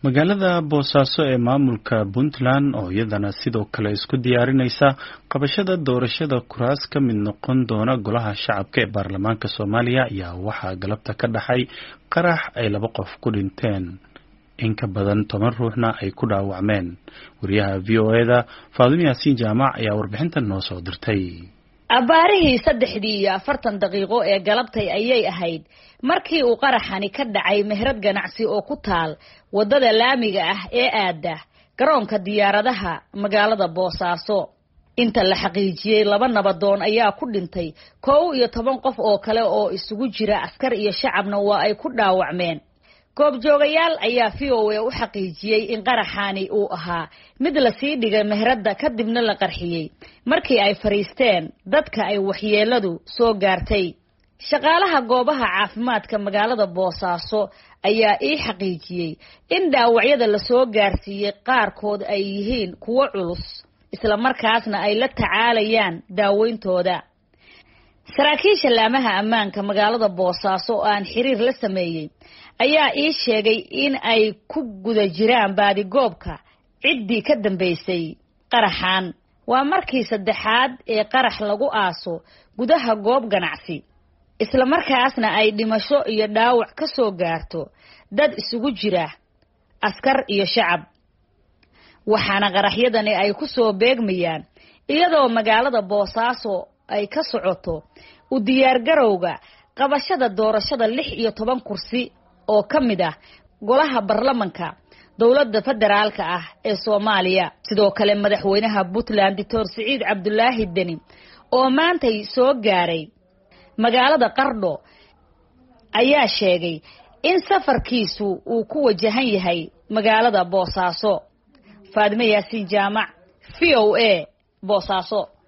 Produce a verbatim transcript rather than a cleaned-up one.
magaalada Boosaaso ee maamulka Puntland oo iyadana sidoo kale isku diyaarinaysa qabashada doorashada kuraas ka mid noqon doona golaha shacabka ee baarlamaanka Soomaaliya ayaa waxaa galabta ka dhaxay qarax ay laba qof ku dhinteen in ka badan toban ruuxna ay ku dhaawacmeen. wariyaha V O A da Faadimo Yaasiin Jaamac ayaa warbixintan noo soo dirtay. abaarihii saddexdii iyo afartan daqiiqo ee galabtay ayay ahayd markii uu qaraxani ka dhacay meherad ganacsi oo ku taal wadada laamiga ah ee aada garoonka diyaaradaha magaalada Boosaaso. inta la xaqiijiyay laba nabadoon ayaa ku dhintay kow iyo toban qof oo kale oo isugu jira askar iyo shacabna waa ay ku dhaawacmeen. goobjoogayaal ayaa V O A u xaqiijiyay in qaraxani uu ahaa mid la sii dhigay meherada kadibna la qarxiyay markii ay fariisteen dadka ay waxyeeladu soo gaartay. shaqaalaha goobaha caafimaadka magaalada Boosaaso ayaa ii xaqiijiyay in dhaawacyada la soo gaarsiiyay qaarkood ay yihiin kuwo culus isla markaasna ay la tacaalayaan daaweyntooda. saraakiisha laamaha ammaanka magaalada Boosaaso oo aan xiriir la sameeyay ayaa ii sheegay in ay ku guda jiraan baadigoobka ciddii ka dambeysay qaraxan. waa markii saddexaad ee qarax lagu aaso gudaha goob ganacsi isla markaasna ay dhimasho iyo dhaawac ka soo gaarto dad isugu jira askar iyo shacab. waxaana qaraxyadani ay ku soo beegmayaan iyadoo magaalada Boosaaso ay ka socoto u diyaar garowga qabashada doorashada lix iyo toban kursi oo ka mid ah golaha baarlamaanka dawladda federaalka ah ee Soomaaliya. sidoo kale madaxweynaha Puntland Dr Siciid Cabdullaahi Deni oo maanta soo gaaray magaalada Qardho ayaa sheegay in safarkiisu uu ku wajahan yahay magaalada Boosaaso. Faadimo Yaasiin Jaamac, V O A, Boosaaso.